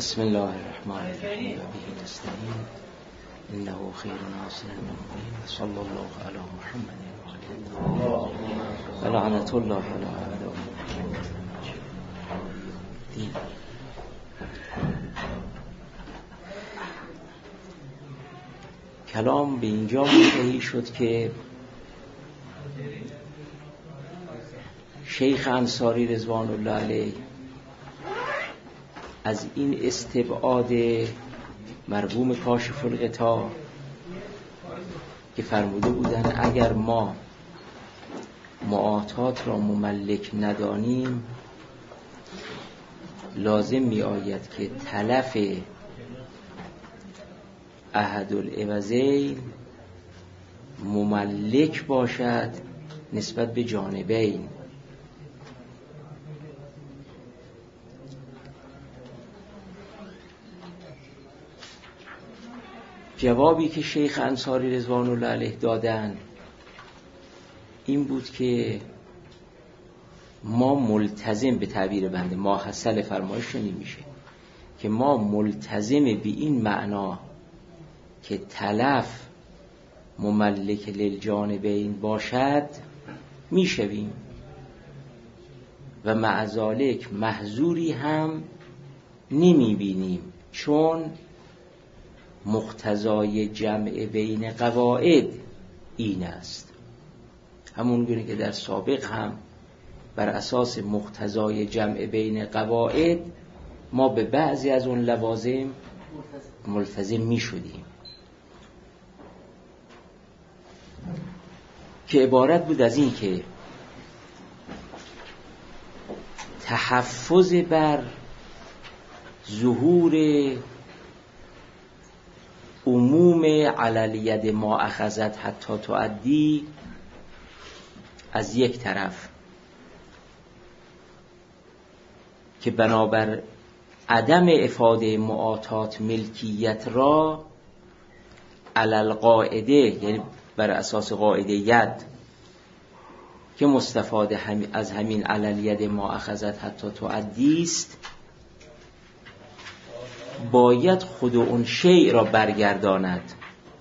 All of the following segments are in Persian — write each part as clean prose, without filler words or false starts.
بسم الله الرحمن الرحیم و به نستعین انه خیر ناصر المؤمنین صلی الله علی محمد و لعنت الله علی اعدائهم. کلام به اینجا منتهی شد که شیخ انصاری رضوان الله علیه از این استبعاد مرحوم کاشف الغطا که فرموده بودن اگر ما معاطات را مملک ندانیم لازم می آید که تلف احد العوضین مملک باشد نسبت به جانبین. جوابی که شیخ انصاری رضوان الله علیه دادن این بود که ما ملتزم، به تعبیر بنده ما حاصل فرمایش نمیشه که ما ملتزم به این معنا که تلف مملک للجانبین باشد میشویم و مع ذالک محظوری هم نمیبینیم، چون مقتضای جمع بین قواعد این است. همون گونه که در سابق هم بر اساس مقتضای جمع بین قواعد ما به بعضی از اون لوازم ملتزم می شدیم که عبارت بود از این که تحفظ بر ظهور عموم علالید ما اخذت حتی تؤدی از یک طرف که بنابر عدم افاده معاطات ملکیت را علل قاعده، یعنی بر اساس قاعده ید که مستفاد از همین علالید ما اخذت حتی تؤدی است، باید خود اون شیء را برگرداند،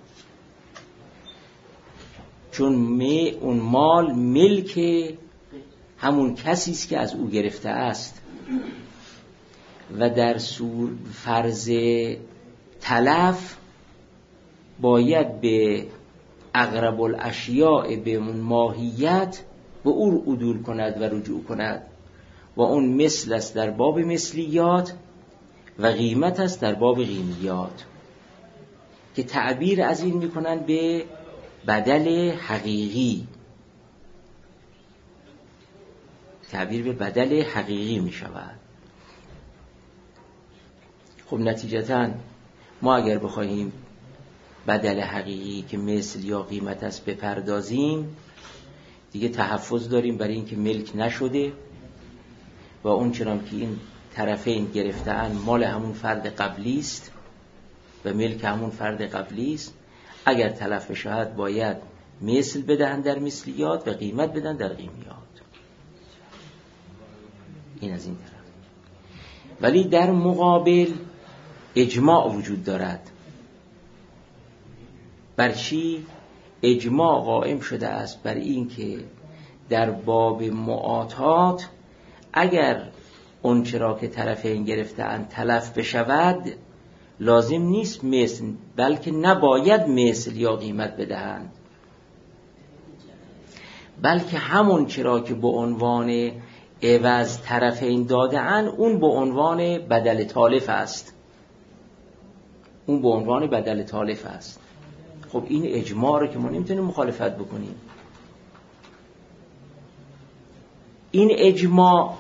چون اون مال ملک همون کسی است که از او گرفته است و در فرض تلف باید به اقرب الاشیاء به اون ماهیت به او عدول کند و رجوع کند و اون مثل است در باب مثلیات و قیمت است در باب قیمیات، که تعبیر از این میکنن به بدل حقیقی. تعبیر به بدل حقیقی میشود. خب نتیجتاً ما اگر بخواهیم بدل حقیقی که مثل یا قیمت است بپردازیم دیگه تحفظ داریم برای اینکه ملک نشده و اون چنان که این طرفین گرفته‌اند مال همون فرد قبلی است و ملک همون فرد قبلی است. اگر تلف بشود باید مثل بدهند در مثلیات و قیمت بدن در قیمیات. این از این طرف. ولی در مقابل اجماع وجود دارد. بر چی؟ اجماع قائم شده است بر این که در باب معاطات اگر اون چرا که طرفین گرفته‌اند تلف بشود لازم نیست مثل، بلکه نباید مثل یا قیمت بدهند، بلکه همون چرا که به عنوان عوض طرفین داده‌اند اون به عنوان بدل تالف است. اون به عنوان بدل تالف است. خب این اجماع رو که ما نمیتونیم مخالفت بکنیم. این اجماع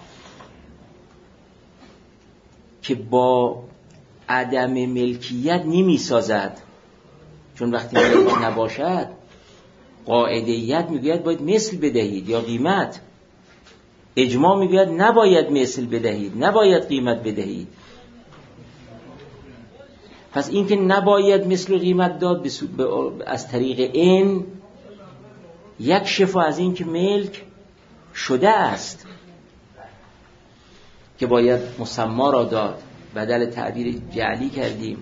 که با عدم ملکیت نمی سازد، چون وقتی ملک نباشد قاعده‌یت میگوید باید مثل بدهید یا قیمت، اجماع میگوید نباید مثل بدهید، نباید قیمت بدهید. پس این که نباید مثل قیمت داد از طریق این یک شفا از این که ملک شده است که باید مسما را داد بدل تعبیر جعلی کردیم.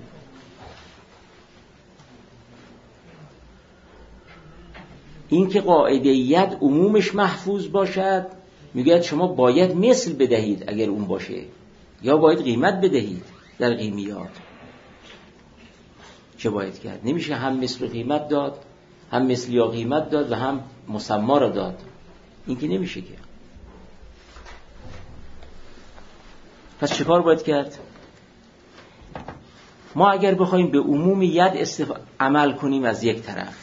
این که قاعده ید عمومش محفوظ باشد، میگه شما باید مثل بدهید اگر اون باشه، یا باید قیمت بدهید در قیمیات. چه باید کرد؟ نمیشه هم مثل قیمت داد، هم مثل یا قیمت داد و هم مسما را داد. این که نمیشه که. پس چه کار باید کرد؟ ما اگر بخوایم به عموم ید عمل کنیم از یک طرف،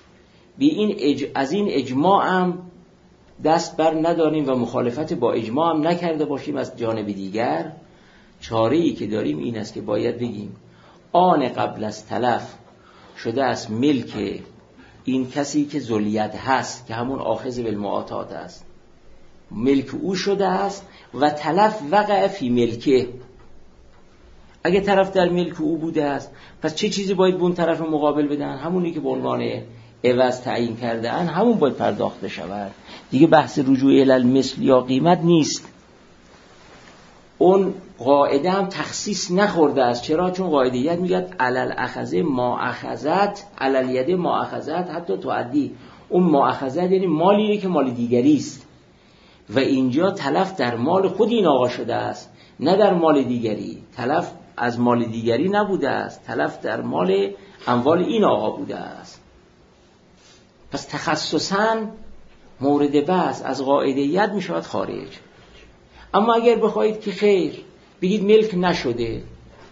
از این اجماع هم دست بر نداریم و مخالفت با اجماع هم نکرده باشیم، از جانب دیگر چاره‌ای که داریم این است که باید بگیم آن قبل از تلف شده از ملک این کسی که ذوالید هست، که همون آخذ بالمعاطات است، ملک او شده است و تلف وقع فی ملکه. اگه طرف در ملک او بوده است، پس چه چیزی باید به اون طرف مقابل بدن؟ همونی که به عنوان عوض تعیین کرده ان، همون باید پرداخت شود. دیگه بحث رجوع الی المثل یا قیمت نیست. اون قاعده هم تخصیص نخورده است. چرا؟ چون قاعده ید میگه علل اخذه ما اخذت، علل ید ما اخذت حتی تعدی. اون ما اخذت یعنی مالی که مال دیگری است و اینجا تلف در مال خود این آقا شده است، نه در مال دیگری. تلف از مال دیگری نبوده است، تلف در مال اموال این آقا بوده است. پس تخصصاً مورد بحث از قاعده ید می شود خارج. اما اگر بخواهید که خیر بگید ملک نشده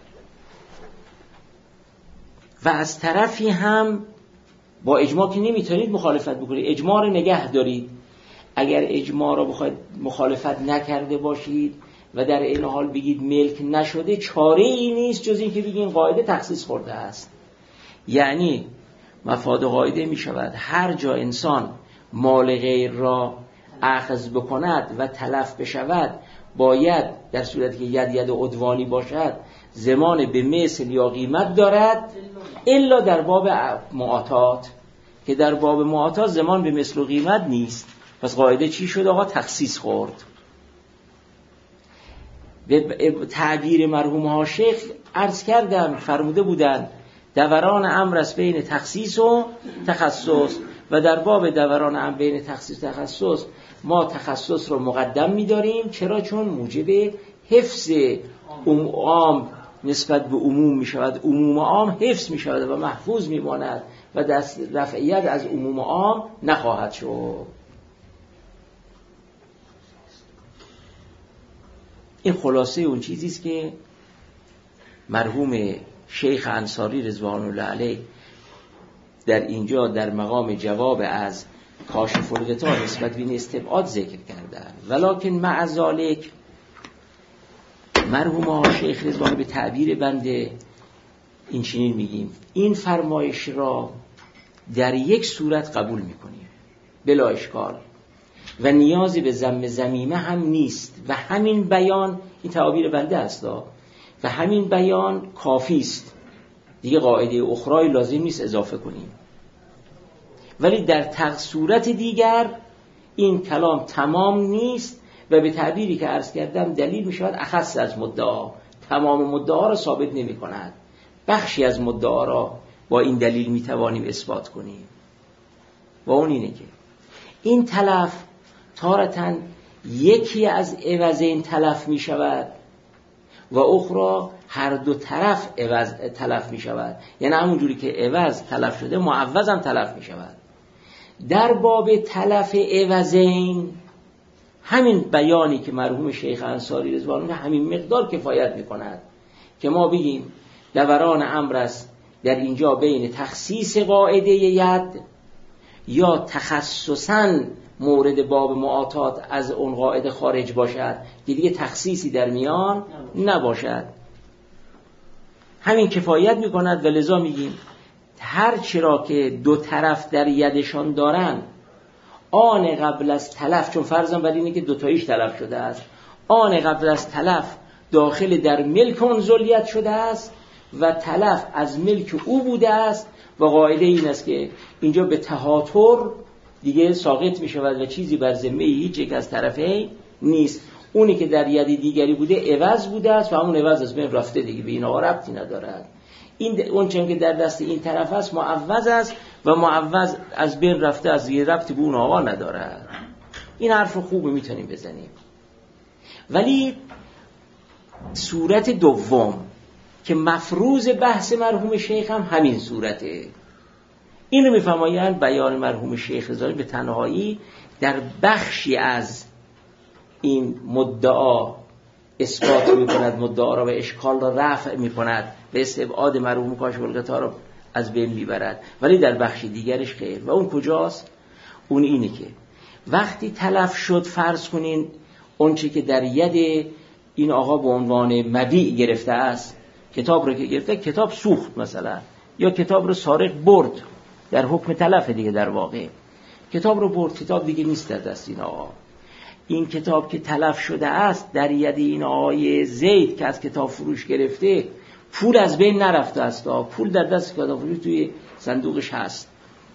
و از طرفی هم با اجماع که نمیتونید مخالفت بکنید، اجماع رو نگه دارید. اگر اجماع رو بخواید مخالفت نکرده باشید و در این حال بگید ملک نشده، چاره ای نیست جز این که بگید قاعده تخصیص خورده است. یعنی مفاد قاعده می شود هر جا انسان مال غیر را اخذ بکند و تلف بشود، باید در صورتی که ید عدوانی باشد زمان به مثل یا قیمت دارد، الا در باب معاطات، که در باب معاطات زمان به مثل و قیمت نیست. پس قاعده چی شد آقا؟ تخصیص خورد. به تعبیر مرحوم ها شیخ عرض کردم، فرموده بودند دوران امر است بین تخصیص و تخصص، و در باب دوران امر بین تخصیص و تخصص ما تخصص رو مقدم می‌داریم. چرا؟ چون موجب حفظ عام نسبت به عموم می‌شود، عموم عام حفظ می‌شود و محفوظ می‌ماند و دست رفعیت از عموم عام نخواهد شد. این خلاصه اون چیزی است که مرحوم شیخ انصاری رضوان الله علیه در اینجا در مقام جواب از کاشف الغطا نسبت به استبعاد ذکر کردن. ولکن مع ذالک مرحوم شیخ رضوان به تعبیر بنده این چنین میگیم، این فرمایش را در یک صورت قبول میکنیم بلا اشکال و نیازی به ذم ذمیمه هم نیست و همین بیان، این تعبیر بنده است و همین بیان کافی است دیگه، قاعده اخرای لازم نیست اضافه کنیم. ولی در صورت دیگر این کلام تمام نیست و به تعبیری که عرض کردم دلیل می شود اخص از مدعا، تمام مدعا را ثابت نمی کند، بخشی از مدعا را با این دلیل می توانیم اثبات کنیم. و اون اینه که این تلف تارتاً یکی از عوضین تلف می شود و اخرى هر دو طرف عوض تلف می شود. یعنی همون جوری که عوض تلف شده معوض هم تلف می شود. در باب تلف عوضین همین بیانی که مرحوم شیخ انصاری رضوان الله همین مقدار کفایت می کند که ما بگیم دوران امر است در اینجا بین تخصیص قاعده ید یا تخصصاً مورد باب معاطات از اون قاعده خارج باشد که دیگه تخصیصی در میان نباشد. همین کفایت می کند و لذا میگیم هر چرا که دو طرف در یدشان دارن آن قبل از تلف، چون فرضم بر اینه که دوتاییش تلف شده است، آن قبل از تلف داخل در ملک اون ذولیت شده است و تلف از ملک او بوده است و قاعده این است که اینجا به تهاتر دیگه ساقط می شود و چیزی بر ذمه هیچ یک از طرفین نیست. اونی که در ید دیگری بوده عوض بوده است و همون عوض از بین رفته دیگه، به این آقا ربطی ندارد. این اون چون که در دست این طرف است معوض است و معوض از بین رفته، از یه ربطی به اون آقا ندارد. این حرف خوبه میتونیم بزنیم. ولی صورت دوم که مفروض بحث مرحوم شیخ هم همین صورته. این رو میفرمایند بیان مرحوم شیخ رضایی به تنهایی در بخشی از این مدعا اثبات میکند، مدعا را و اشکال را رفع میکند، به استبعاد مرحوم کاشف الغطا را از بین میبرد، ولی در بخش دیگرش خیر. و اون کجاست؟ اون اینه که وقتی تلف شد، فرض کنین اون چی که در ید این آقا به عنوان مبیع گرفته است، کتاب رو که گرفته، کتاب سوخت مثلا، یا کتاب رو سارق برد، در حکم تلف دیگه، در واقع کتاب رو برد، کتاب دیگه نیست در دست این آقا. این کتاب که تلف شده است در ید این آقای زید که از کتاب فروش گرفته، پول از بین نرفته است، پول در دست کتاب فروش توی صندوقش هست،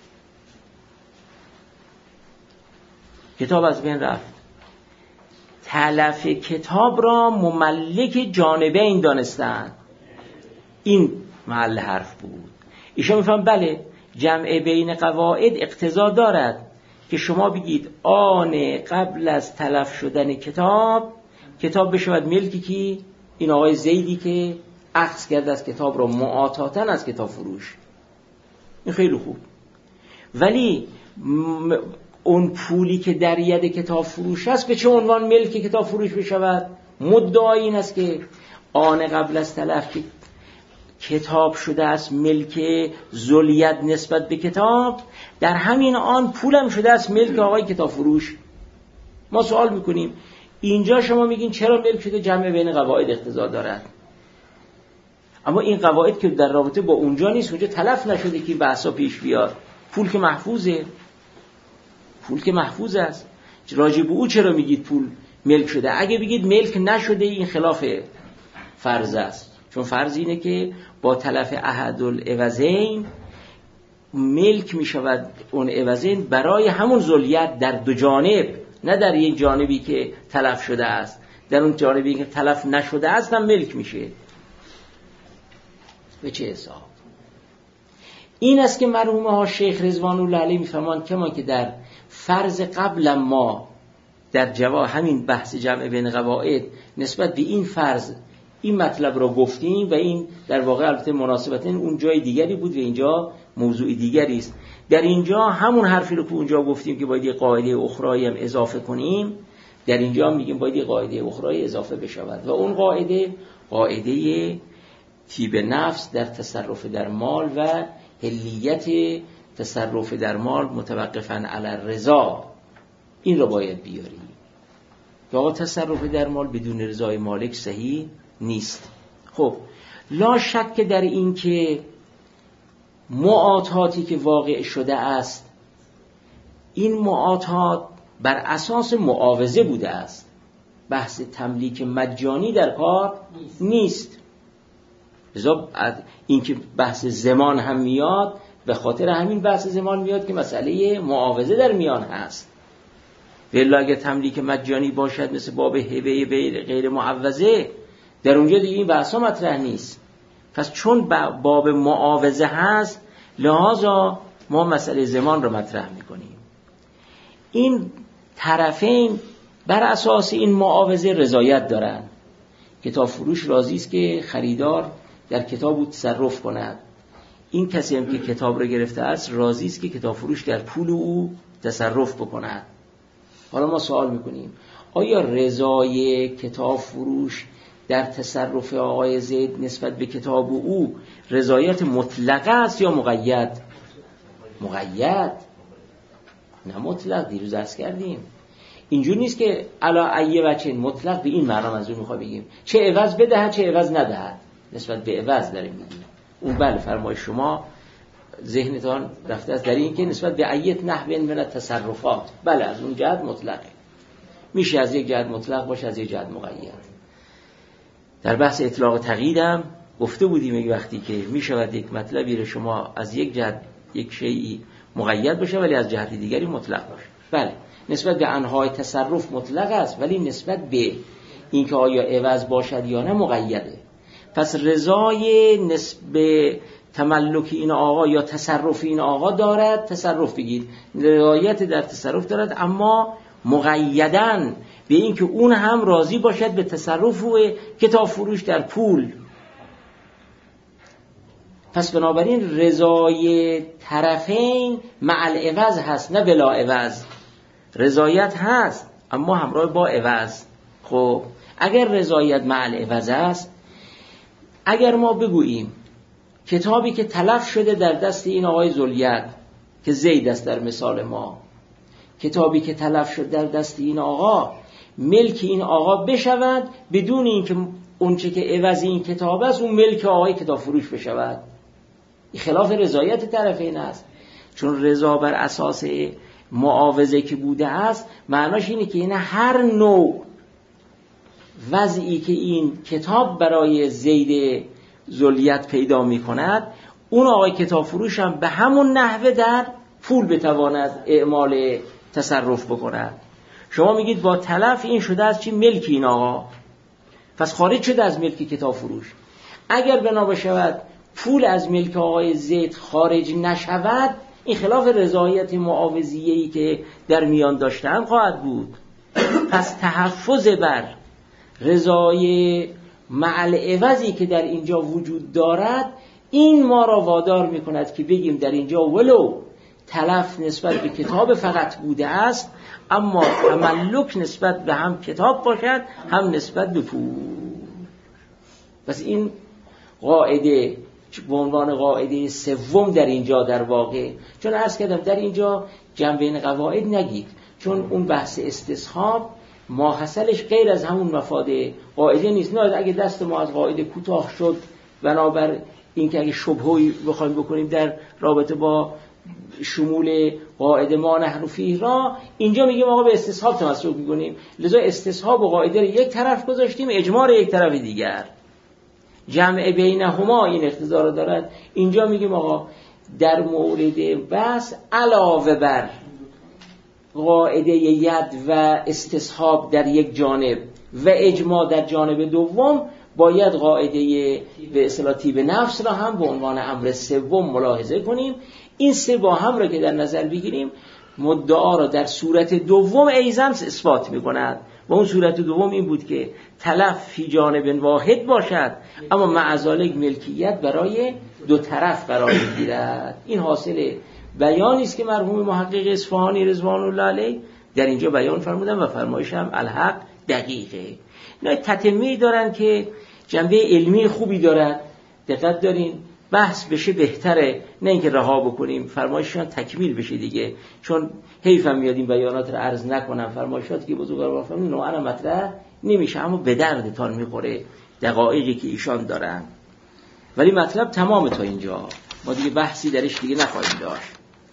کتاب از بین رفت. تلف کتاب را مملک جانبین دانستن، این محل حرف بود. ایشان میفهم بله جمع بین قواعد اقتضا دارد که شما بگید آن قبل از تلف شدن کتاب بشود ملکی کی؟ این آقای زیدی که اخذ کرده از کتاب را معاطاتا از کتاب فروش. این خیلی خوب. ولی اون پولی که در ید کتاب فروش است به چه عنوان ملک کتاب فروش بشود؟ مدعای این است که آن قبل از تلف کتاب شده است ملک ذوالید نسبت به کتاب، در همین آن پولم شده است ملک آقای کتاب فروش. ما سوال میکنیم اینجا شما میگین چرا ملک شده؟ جمع بین قواعد اقتضا دارد. اما این قواعد که در رابطه با اونجا نیست، اونجا تلف نشده که بحثا پیش بیاد. پول که محفوظه، پول که محفوظ است. راجع به او چرا میگید پول ملک شده؟ اگه بگید ملک نشده این خلاف فرض است، چون فرض اینه که با تلف احدالعوضین ملک میشود اون عوضین برای همون ذولیت در دو جانب، نه در یک جانبی که تلف شده است. در اون جانبی که تلف نشده است هم ملک میشه. به چه حساب؟ این است که مرحوم ها شیخ رضوان الله علیه میفرمایند کما که در فرض قبل ما در جواب همین بحث جمع بین قواعد نسبت به این فرض این مطلب را گفتیم و این در واقع البته مناسبتاً اون جای دیگری بود و اینجا موضوع دیگری است. در اینجا همون حرفی رو که اونجا گفتیم که باید یه قاعده اخرایی هم اضافه کنیم، در اینجا میگیم باید یه قاعده اخرایی اضافه بشود و اون قاعده طیب نفس در تصرف در مال و حلیت تصرف در مال متوقفاً علی الرضا، این رو باید بیاریم. واقعا تصرف در مال بدون رضای مالک صحیح نیست. خب لا شک در این که معاطاتی که واقع شده است، این معاطات بر اساس معاوضه بوده است، بحث تملیک مجانی در کار نیست. لذا این که بحث زمان هم میاد، به خاطر همین بحث زمان میاد که مسئله معاوضه در میان هست. ولی اگر تملیک مجانی باشد مثل باب هبه غیر معوضه، در اونجا دیگه این بحثا مطرح نیست. پس چون باب معاوضه هست، لذا ما مسئله زمان رو مطرح میکنیم. این طرفین بر اساس این معاوضه رضایت دارن. کتاب فروش راضی است که خریدار در کتاب او تصرف کند. این کسی هم که کتاب رو گرفته است راضی است که کتاب فروش در پول او تصرف بکند. حالا ما سوال میکنیم آیا رضای کتاب فروش در تصرف آقای زید نسبت به کتاب او رضایت مطلقه است یا مقید؟ مقید، نه مطلق. دیروز عرض کردیم اینجور نیست که علا ایه بچه مطلق به این معنا منظور میخواه بگیم چه عوض بدهد چه عوض ندهد. نسبت به عوض داریم میگیم. اون بله فرمای شما ذهنتان رفته است در این که نسبت به ایت نحو من تصرفات، بله از اون جهت مطلقه، میشه از یک جهت مطلق باشه از یک جهت مقید. در بحث اطلاق تقییدم گفته بودیم یک وقتی که میشود یک مطلبی رو شما از یک جهت یک شیئی مقید باشه ولی از جهت دیگری مطلق باشه. بله نسبت به انواع تصرف مطلق است، ولی نسبت به اینکه آیا عوض باشد یا نه مقیده. پس رضای نسبت تملک این آقا یا تصرف این آقا دارد، تصرف بگید رضایت در تصرف دارد، اما مقیدن به اینکه اون هم راضی باشد به تصرف و کتاب فروش در پول. پس بنابراین رضای طرفین مع العوض هست، نه بلا عوض. رضایت هست اما همراه با عوض. خب اگر رضایت مع العوض است، اگر ما بگوییم کتابی که تلف شده در دست این آقای ذوالید که زید است در مثال ما، کتابی که تلف شده در دست این آقا ملک این آقا بشود بدون اینکه اونچه که عوض این کتاب است اون ملک آقای کتاب فروش بشود، این خلاف رضایت طرفین است. چون رضا بر اساس معاوضه که بوده است معناش اینه که این هر نوع وضعی که این کتاب برای زید ذوالید پیدا می کند اون آقای کتاب فروش هم به همون نحوه در پول بتواند اعمال تصرف بکند. شما میگید با تلف این شده از چی؟ ملک این آقا، پس خارج شده از ملک کتاب فروش. اگر بنا بشود پول از ملک آقای زید خارج نشود، این خلاف رضایت معاوضیه‌ای که در میان داشتن خواهد بود. پس تحفظ بر رضای مع العوضی که در اینجا وجود دارد این ما را وادار می‌کند که بگیم در اینجا ولو تلف نسبت به کتاب فقط بوده است، اما تملک نسبت به هم کتاب باشد هم نسبت به پول. پس این قاعده به عنوان قاعده سوم در اینجا در واقع، چون عرض کردم در اینجا جمع بین قواعد نگید، چون اون بحث استصحاب ماحصلش غیر از همون مفاد قاعده نیست. نه اگه دست ما از قاعده کوتاه شد بنابر اینکه اگه شبهه‌ای بخوایم بکنیم در رابطه با شمول قاعده ما نحن فیه را، اینجا میگیم آقا به استصحاب تمسک می‌کنیم، لذا استصحاب و قاعده رو یک طرف گذاشتیم، اجماع رو یک طرف دیگر، جمع بینهما این اقتضا رو دارد. اینجا میگیم آقا در مورد بس علاوه بر قاعده ید و استصحاب در یک جانب و اجماع در جانب دوم، باید قاعده به اصطلاح طیب نفس را هم به عنوان امر سوم ملاحظه کنیم. این سه با هم را که در نظر بگیریم مدعا را در صورت دوم ایضاً اثبات می‌کند و اون صورت دوم این بود که تلف فی جانب واحد باشد اما مع ذالک ملکیت برای دو طرف قرار می‌گیرد. این حاصل بیانی است که مرحوم محقق اصفهانی رضوان الله علیه در اینجا بیان فرمودن و فرمایش هم الحق دقیقه. اینا تتمه‌ای دارن که جنبه علمی خوبی دارد، دقت دارین بحث بشه بهتره، نه اینکه رها بکنیم فرمایششون تکمیل بشه دیگه، چون حیفم میاد این بیانات رو عرض نکنم، فرمایشاتی که بزرگوار فرمودن نوعا مطرح نمیشه اما به دردتان میخوره دقایقی که ایشان دارن، ولی مطلب تمام تا اینجا، ما دیگه بحثی درش دیگه نخواهیم داشت.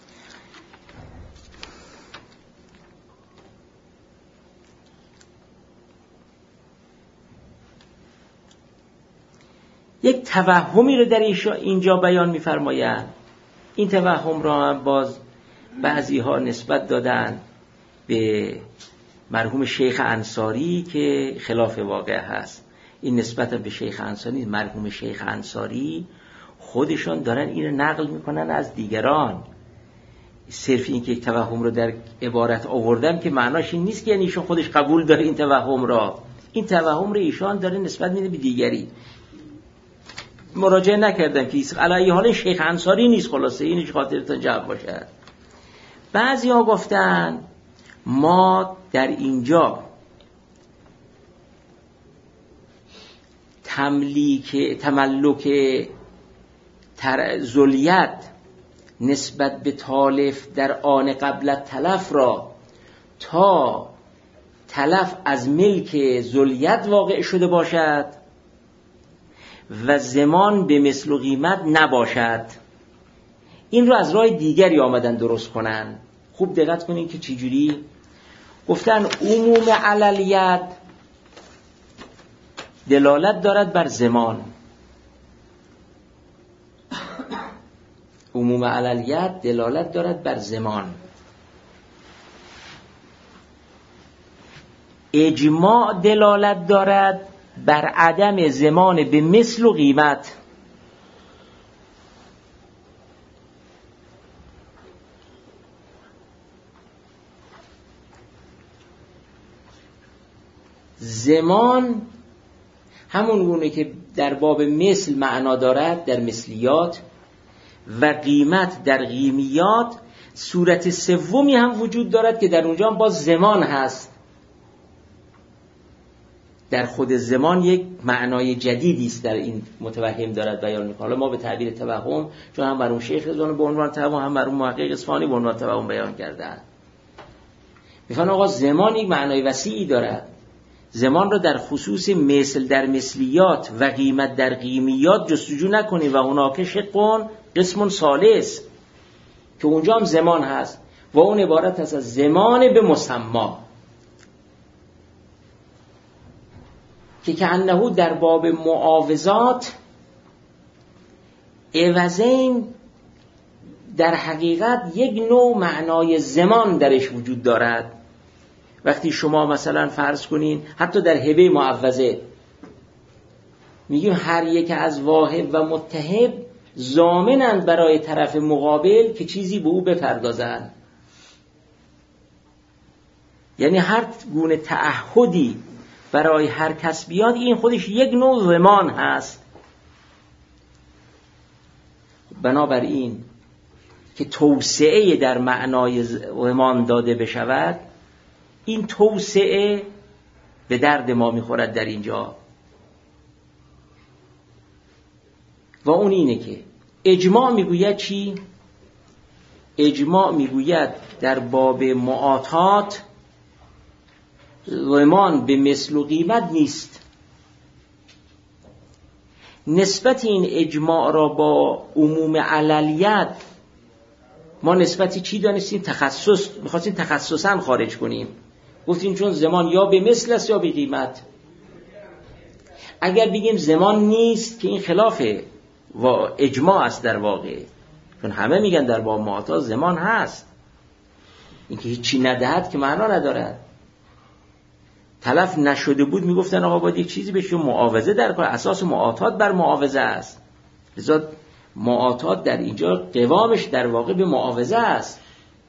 یک توهمی رو در اینجا بیان می‌فرمایند. این توهم را هم باز بعضی ها نسبت دادن به مرحوم شیخ انصاری که خلاف واقع هست. این نسبت به شیخ انصاری، مرحوم شیخ انصاری خودشان دارن این رو نقل میکنن از دیگران. صرف این که یک توهم رو در عبارت آوردم که معناش این نیست که یعنی ایشان خودش قبول داره این توهم را. این توهم رو ایشان داره نسبت میده به دیگری. مراجعه نکردم که علیه حال شیخ انصاری نیست، خلاصه اینش خاطرتون جواب باشه. بعضی ها گفتن ما در اینجا تملک ذوالید نسبت به تالف در آن قبل تلف را تا تلف از ملک ذوالید واقع شده باشد و زمان به مثل و قیمت نباشد، این رو از راه دیگری آمدن درست کنن. خوب دقت کنین که چجوری گفتن عموم علالید دلالت دارد بر زمان، عموم علالید دلالت دارد بر زمان، اجماع دلالت دارد بر عدم زمان به مثل و قیمت. زمان همون گونه که در باب مثل معنا دارد در مثلیات و قیمت در قیمیات، صورت سومی هم وجود دارد که در اونجا هم باز زمان هست. در خود زمان یک معنای جدیدی است در این متوهم دارد بیان می‌کنه. حالا ما به تعبیر توهم، چون هم مرحوم شیخ رضوانی به عنوان توهم، هم مرحوم محقق اصفهانی به عنوان توهم بیان کردند. می‌فهمن آقا زمان یک معنای وسیعی دارد. زمان را در خصوص مثل در مثلیات و قیمت در قیمیات جستجو نکنید و هناک شقون قسم ثالث که اونجا هم زمان هست و اون عبارت هست از زمان به مسما که کأنه در باب معاوضات عوضین در حقیقت یک نوع معنای زمان درش وجود دارد. وقتی شما مثلا فرض کنین حتی در هبه معوضه میگیم هر یک از واهب و متهب ضامنند برای طرف مقابل که چیزی به او بپردازند. یعنی هر گونه تعهدی برای هر کس بیاد این خودش یک نوع ضمان هست. بنابراین که توسعه در معنای ضمان داده بشود، این توسعه به درد ما میخورد در اینجا و اون اینه که اجماع میگوید چی؟ اجماع میگوید در باب معاطات ضمان به مثل و قیمت نیست. نسبت این اجماع را با عموم عللیت ما نسبتی چی دانستیم؟ تخصص. میخواستیم تخصصاً خارج کنیم. گفتیم چون زمان یا به مثل است یا به قیمت. اگر بگیم زمان نیست که این خلاف و اجماع است در واقع، چون همه میگن در باب معاطات زمان هست. اینکه هیچی ندهد که معنا ندارد. تلف نشده بود میگفتن آقا باید یک چیزی بشه معاوضه در کار. اساس معاطات بر معاوضه است. لذا معاطات در اینجا قوامش در واقع به معاوضه است.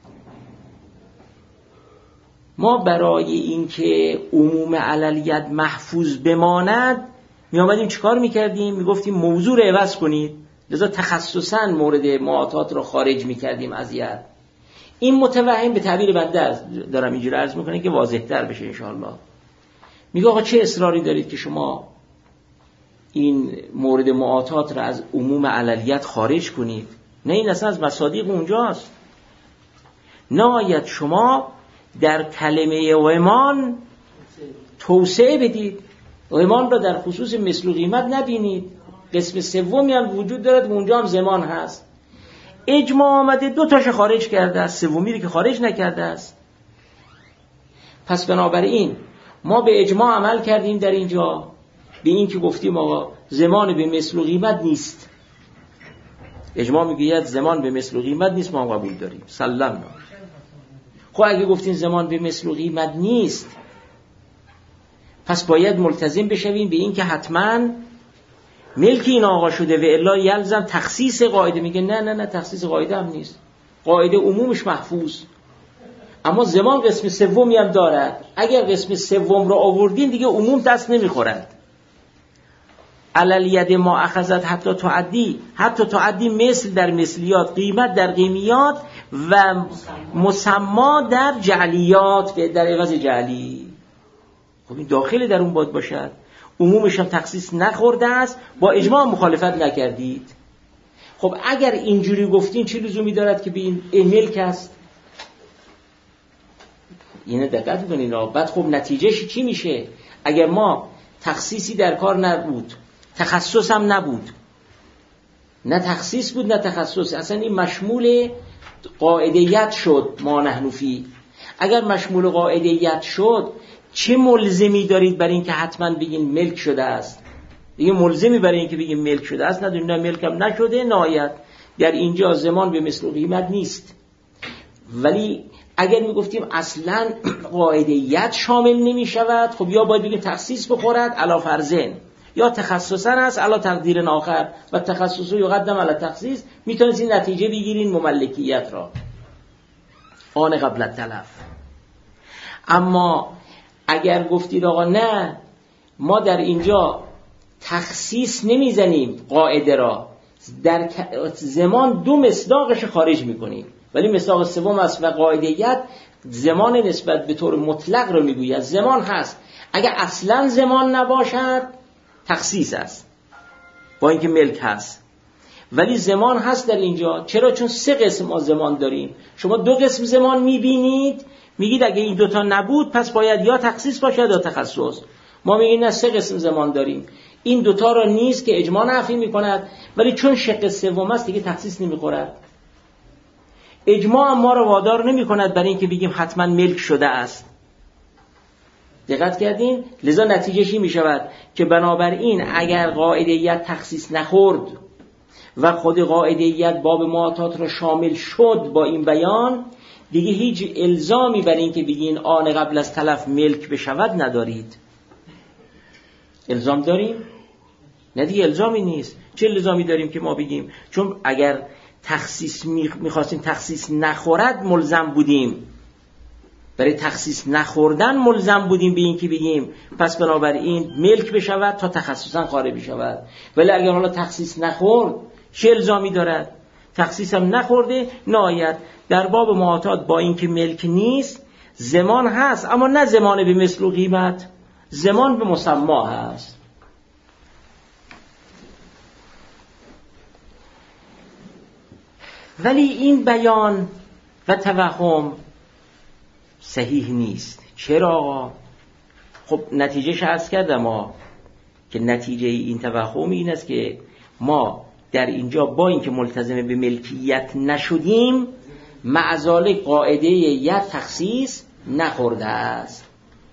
ما برای اینکه عموم عللیت محفوظ بماند می آمدیم چیکار میکردیم؟ میگفتیم موضوع رو عوض کنید. لذا تخصصاً مورد معاطات رو خارج میکردیم از ید. این متوهم به تعبیر بنده دارم اینجوری عرض میکنه که واضح‌تر بشه انشاءالله. میگه آقا چه اصراری دارید که شما این مورد معاطات رو از عموم عللیت خارج کنید؟ نه، این اصلا از مصادیق اونجاست. نهایت شما در کلمه ضمان توسعه بدید. ضمان را در خصوص مثل و قیمت نبینید. قسم سومی هم وجود دارد و اونجا هم زمان هست. اجماع آمده دو تاش خارج کرده است، سومی رو که خارج نکرده است. پس بنابراین ما به اجماع عمل کردیم در اینجا، به این که گفتیم آقا زمان به مثل و قیمت نیست. اجماع میگوید زمان به مثل و قیمت نیست، ما قبول داریم. سلام. خب اگه گفتین زمان به مثل و قیمت نیست، پس باید ملتزم بشویم به این که حتما ملک این آقا شده و الا یلزم تخصیص قاعده. میگه نه تخصیص قاعده هم نیست، قاعده عمومش محفوظ، اما زمان قسم سومی هم دارد. اگر قسم سوم رو آوردین دیگه عموم دست نمیخورد. علل ید ما اخذت حتی تعدی مثل در مثلیات، قیمت در قیمیات و مسما در جعلیات در عوض جعلی. خب این داخل در اون باشد. عمومش هم تخصیص نخورده است، با اجماع مخالفت نکردید. خب اگر اینجوری گفتین چه لزومی دارد که به این ملک است؟ اینه دقت کنین. بعد خب نتیجهش چی میشه؟ اگر ما تخصیصی در کار نبود، تخصص هم نبود، نه تخصیص بود نه تخصص، اصلا این مشمول قاعدیت شد. ما نحنفی اگر مشمول قاعدیت شد چه ملزمی دارید برای اینکه حتما بگین ملک شده است؟ دیگه ملزمی برای اینکه بگین ملک شده است ندارید. نه ملک هم نشده. نهایت در اینجا زمان به مثل و قیمت نیست ولی اگر میگفتیم اصلا قاعده‌یت شامل نمیشود، خب یا باید بگیم تخصیص بخورد علی فرضین، یا تخصصا است علی تقدیر آخر و تخصص یقدم علی تخصیص. میتونید این نتیجه بگیرین مملکیت را آن قبل التلف. اما اگر گفتید آقا نه ما در اینجا تخصیص نمیزنیم قاعده را، در زمان دو مصداقش خارج میکنیم، ولی مصداق سوم است و قاعده‌یت زمان نسبت به طور مطلق رو میگوید. زمان هست، اگر اصلا زمان نباشد تخصیص است با اینکه ملک هست، ولی زمان هست در اینجا. چرا؟ چون سه قسم ما زمان داریم. شما دو قسم زمان میبینید، میگید اگه این دوتا نبود پس باید یا تخصیص باشد یا تخصص. ما میگیم نه، سه قسم زمان داریم، این دوتا را نیست که اجماع نفی میکند، ولی چون شق سوم است دیگه تخصیص نمیخورد. اجماع ما را وادار نمیکند برای اینکه بگیم حتما ملک شده است. دقت کردین؟ لذا نتیجهش این میشود که بنابراین اگر قاعده‌یت تخصیص نخورد و خود قاعده‌یت باب معاطات را شامل شد با این بیان، دیگه هیچ الزامی برای اینکه بگین آن قبل از تلف ملک بشود ندارید. الزام داریم؟ نه دیگه الزامی نیست. چه الزامی داریم که ما بگیم چون اگر تخصیص میخواستیم تخصیص نخورد ملزم بودیم، برای تخصیص نخوردن ملزم بودیم به این که بگیم پس بنابراین ملک بشود تا تخصصا خارج بشود. ولی اگر حالا تخصیص نخورد چه الزامی دارد؟ تخصیص هم نخورده، نهایت در باب معاطات با این که ملک نیست زمان هست، اما نه زمان به مثل و قیمت، زمان به مسما هست. ولی این بیان و توهم صحیح نیست. چرا؟ خب نتیجهش عرض کردم که نتیجه این توهم این است که ما در اینجا با اینکه ملتزم به ملکیت نشدیم معذالک قاعده یت تخصیص نخورده است.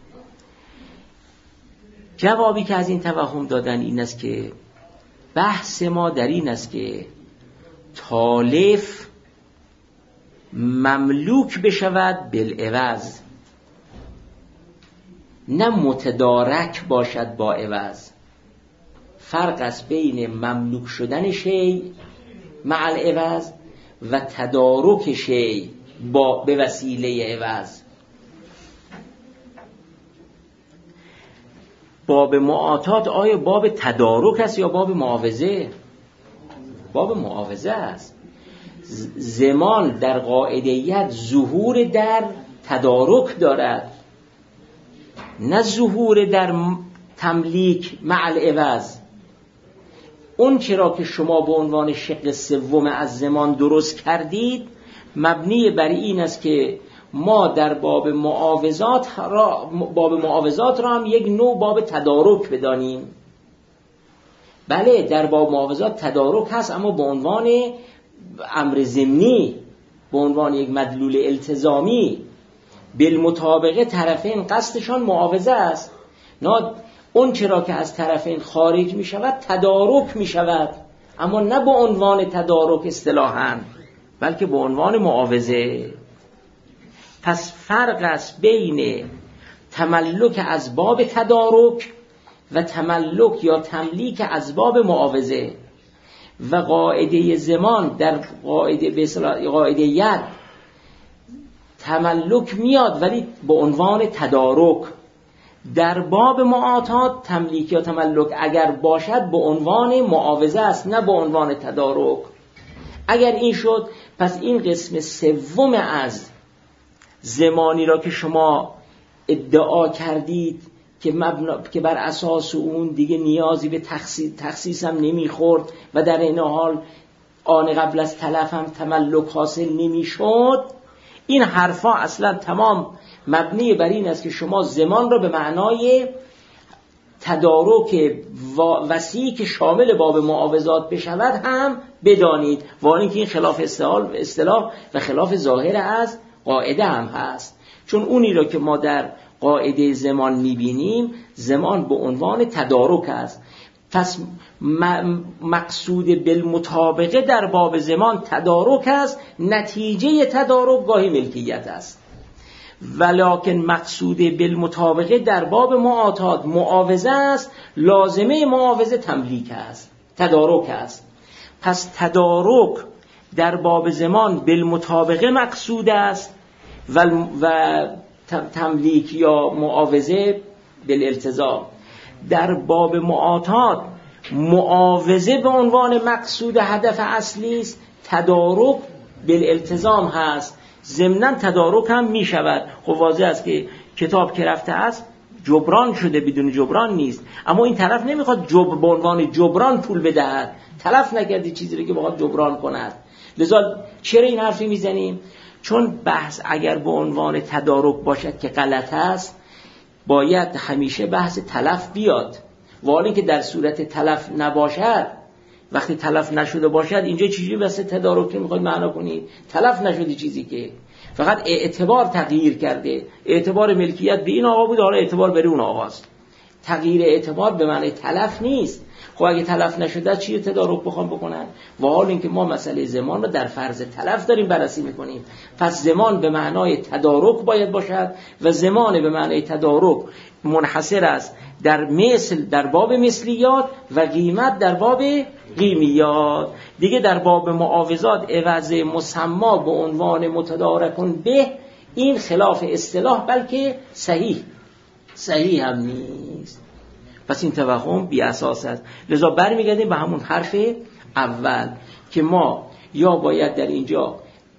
جوابی که از این توهم دادن این است که بحث ما در این است که تالف مملوک بشود بالعوض، نه متدارک باشد با عوض. فرق است بین مملوک شدن شیء مع العوض و تدارک شیء به وسیله عوض. باب معاطات آیا باب تدارک است یا باب معاوضه؟ باب معاوضه است. زمان در قاعده‌یت ظهور در تدارک دارد، نه ظهور در تملیک مع العوض. اون چرا که شما به عنوان شق سوم از زمان درست کردید مبنی بر این است که ما در باب معاوضات را هم یک نوع باب تدارک بدانیم. بله در باب معاوضات تدارک هست، اما به عنوان امر ضمنی، به عنوان یک مدلول التزامی، بالمطابقه طرفین قصدشان معاوضه است. نه اون چرا که از طرفین خارج می شود تدارک می شود، اما نه به عنوان تدارک اصطلاحاً بلکه به عنوان معاوضه. پس فرق است بین تملک از باب تدارک و تملک یا تملیک از باب معاوضه. و قاعده زمان در قاعده ید تملک میاد ولی به عنوان تدارک. در باب معاطات تملیک یا تملک اگر باشد به عنوان معاوضه است، نه به عنوان تدارک. اگر این شد پس این قسم سوم از زمانی را که شما ادعا کردید که بر اساس اون دیگه نیازی به تخصیص هم نمیخورد و در این حال آن قبل از تلف هم تملک حاصل نمیشد، این حرفا اصلا تمام مبنی بر این است که شما زمان را به معنای تدارک وسیعی که شامل باب معاوضات بشود هم بدانید، ولی اینکه این خلاف اصطلاح و خلاف ظاهر از قاعده هم هست. چون اونی را که ما در قاعده زمان میبینیم زمان به عنوان تدارک است. پس مقصود بالمطابقه در باب زمان تدارک است، نتیجه تدارک گاهی ملکیت است. ولکن مقصود بالمطابقه در باب معاطات معاوضه است، لازمه معاوضه تملیک است، تدارک است. پس تدارک در باب زمان بالمطابقه مقصود است و تملیک یا معاوضه بالالتزام. در باب معاطات معاوضه به عنوان مقصود هدف اصلی است، تدارک بالالتزام هست. ضمناً تدارک هم می شود. خب واضح است که کتاب که رفته است جبران شده، بدون جبران نیست. اما این طرف نمیخواد به عنوان جبران پول بدهد، تلف نکردی چیزی رو که بخواد جبران کند. لذا چرا این حرفی میزنیم؟ چون بحث اگر به عنوان تدارک باشد که غلط است، باید همیشه بحث تلف بیاد. و حالی که در صورت تلف نباشد، وقتی تلف نشده باشد، اینجا چیزی واسه تدارک میخواید معنا کنید؟ تلف نشده چیزی که فقط اعتبار تغییر کرده. اعتبار ملکیت به این آقا بود، حالا اعتبار بر اون آقاست. تغییر اعتبار به معنی تلف نیست. خب اگه تلف نشده چی تدارک بخوام بکنن؟ و حال اینکه ما مسئله زمان رو در فرض تلف داریم بررسی میکنیم، پس زمان به معنای تدارک باید باشد و زمان به معنای تدارک منحصر است در مثل، در باب مثلیات، و قیمت در باب قیمیات. دیگه در باب معاوضات عوض مسما به عنوان متدارکون به، این خلاف اصطلاح بلکه صحیح هم نیست. پس این توهم بی اساس است. لذا برمیگردیم به همون حرف اول که ما یا باید در اینجا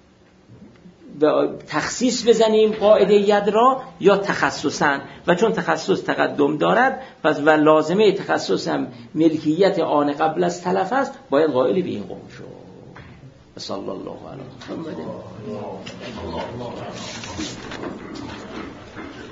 تخصیص بزنیم قاعده ید را یا تخصصاً، و چون تخصص تقدم دارد پس و لازمه تخصص هم ملکیت آن قبل از تلف است، باید قائل به این قول شد. صلی الله علیه و محمد.